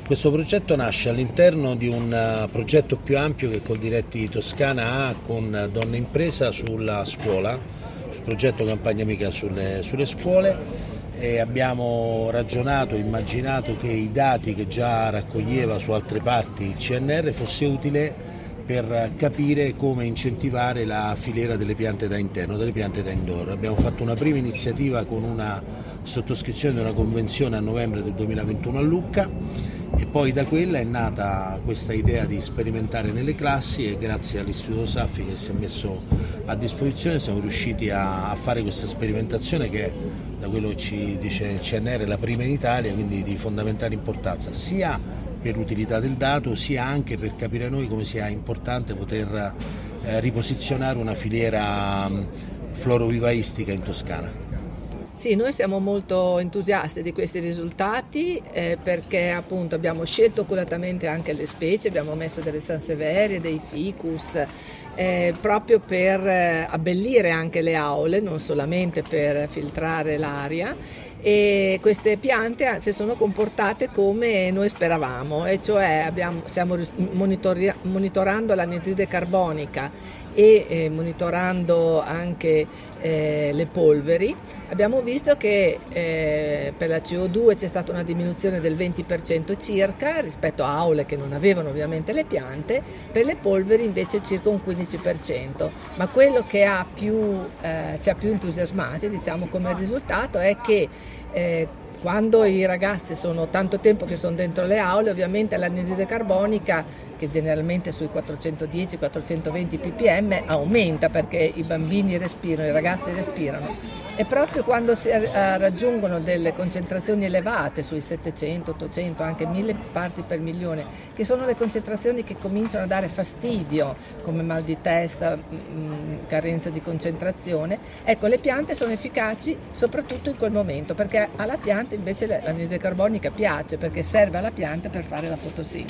Questo progetto nasce all'interno di un progetto più ampio che Coldiretti Toscana ha con Donna Impresa sulla scuola, sul progetto Campagna Amica sulle scuole, e abbiamo ragionato, immaginato che i dati che già raccoglieva su altre parti il CNR fosse utile per capire come incentivare la filiera delle piante da interno, delle piante da indoor. Abbiamo fatto una prima iniziativa con una sottoscrizione di una convenzione a novembre del 2021 a Lucca, e poi da quella è nata questa idea di sperimentare nelle classi, e grazie all'Istituto Saffi che si è messo a disposizione siamo riusciti a fare questa sperimentazione che è, da quello che ci dice il CNR, la prima in Italia, quindi di fondamentale importanza sia per l'utilità del dato sia anche per capire noi come sia importante poter riposizionare una filiera florovivaistica in Toscana. Sì, noi siamo molto entusiasti di questi risultati perché appunto abbiamo scelto oculatamente anche le specie, abbiamo messo delle Sansevierie, dei Ficus, proprio per abbellire anche le aule, non solamente per filtrare l'aria, e queste piante si sono comportate come noi speravamo, e cioè stiamo monitorando l'anidride carbonica e monitorando anche le polveri. Abbiamo visto che per la CO2 c'è stata una diminuzione del 20% circa rispetto a aule che non avevano ovviamente le piante, per le polveri invece circa un 15%, ma quello che ci ha più entusiasmati, diciamo, come risultato è che quando i ragazzi sono tanto tempo che sono dentro le aule, ovviamente l'anidride carbonica, che generalmente è sui 410-420 ppm, aumenta perché i bambini respirano, i ragazzi respirano, e proprio quando si raggiungono delle concentrazioni elevate, sui 700, 800, anche 1000 parti per milione, che sono le concentrazioni che cominciano a dare fastidio, come mal di testa, carenza di concentrazione, ecco, le piante sono efficaci soprattutto in quel momento, perché alla pianta invece l'anidride carbonica piace, perché serve alla pianta per fare la fotosintesi.